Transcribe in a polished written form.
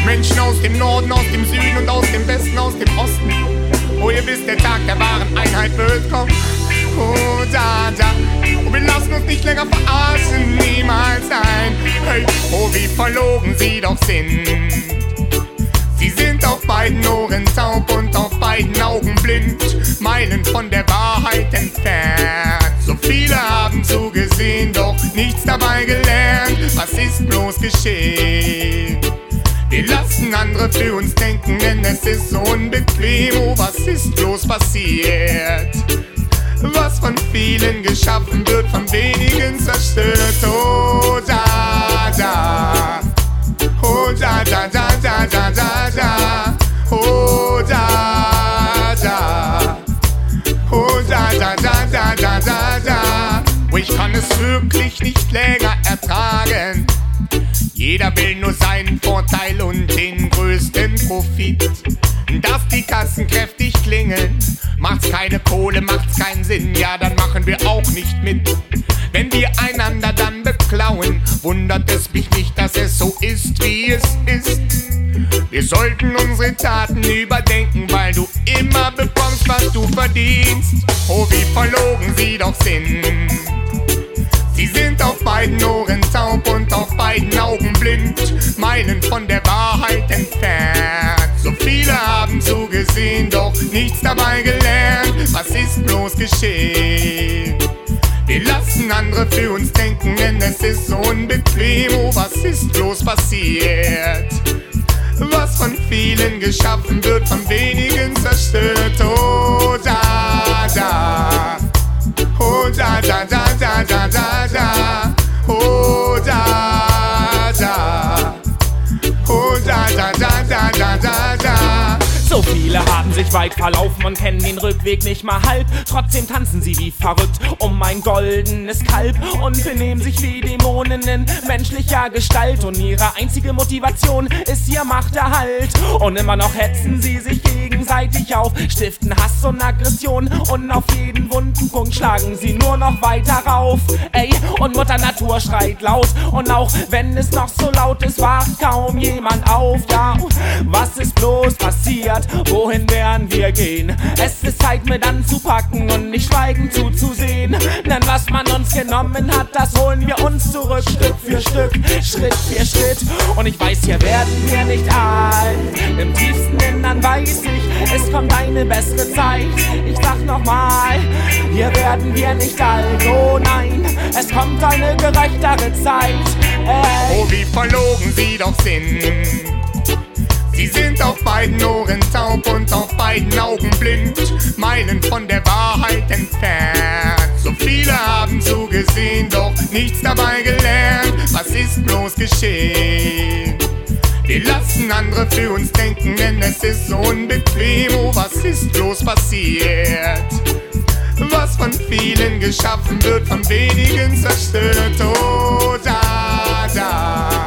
Menschen aus dem Norden, aus dem Süden und aus dem Westen, aus dem Osten. Oh, ihr wisst, der Tag der wahren Einheit wird kommen. Oh, da, da. Und wir lassen uns nicht länger verarschen, niemals ein. Hey, oh, wie verlogen sie doch sind. Sie sind auf beiden Ohren taub und auf beiden Augen blind, Meilen von der Wahrheit entfernt. So viele haben zugesehen, doch nichts dabei gelernt. Was ist bloß geschehen? Wir lassen andere für uns denken, denn es ist so unbequem. Oh, was ist bloß passiert? Was von vielen geschaffen wird, von wenigen zerstört. Oh, da, da. Oh, da, da, da, da, da, da, da. Oh, da, da. Oh, da, da, da, da, da, da, da. Oh, ich kann es wirklich nicht länger ertragen. Jeder will nur seinen Vorteil und den größten Profit. Dass die Kassen kräftig klingeln, macht's keine Kohle, macht's keinen Sinn, ja, dann machen wir auch nicht mit. Wenn wir einander dann beklauen, wundert es mich nicht, dass es so ist, wie es ist. Wir sollten unsere Taten überdenken, weil du immer bekommst, was du verdienst. Oh, wie verlogen sie doch sind. Sie sind auf beiden Ohren taub und auf beiden Augen blind, Meilen von der Wahrheit entfernt. So viele haben zugesehen, doch nichts dabei gelernt. Was ist bloß geschehen? Wir lassen andere für uns denken, denn es ist so unbequem. Oh, was ist bloß passiert? Was von vielen geschaffen wird, von wenigen zerstört. Oh, da, da. Oh, da, da, da, da, da, da, da. Oh, da, da. Oh, da, da, da, da, da, da, da. So viele haben sich weit verlaufen und kennen den Rückweg nicht mal halb. Trotzdem tanzen sie wie verrückt um ein goldenes Kalb und benehmen sich wie Dämonen in menschlicher Gestalt. Und ihre einzige Motivation ist ihr Machterhalt. Und immer noch hetzen sie sich gegenseitig auf, stiften Hass und Aggression und auf jeden wunden Punkt schlagen sie nur noch weiter rauf. Ey, und Mutter Natur schreit laut und auch wenn es noch so laut ist, wacht kaum jemand auf. Ja, was ist bloß passiert? Wohin werden wir gehen? Es ist Zeit mit anzupacken und nicht schweigend zuzusehen. Denn was man uns genommen hat, das holen wir uns zurück. Stück für Stück, Schritt für Schritt. Und ich weiß, hier werden wir nicht alt. Im tiefsten Innern weiß ich, es kommt eine bessere Zeit. Ich sag nochmal, hier werden wir nicht alt. Oh nein, es kommt eine gerechtere Zeit. Oh, wie verlogen sie doch sind. Sie sind auf beiden Ohren taub und auf beiden Augen blind, Meilen von der Wahrheit entfernt. So viele haben zugesehen, doch nichts dabei gelernt. Was ist bloß geschehen? Wir lassen andere für uns denken, denn es ist so unbequem. Oh, was ist bloß passiert? Was von vielen geschaffen wird, von wenigen zerstört. Oh, da, da.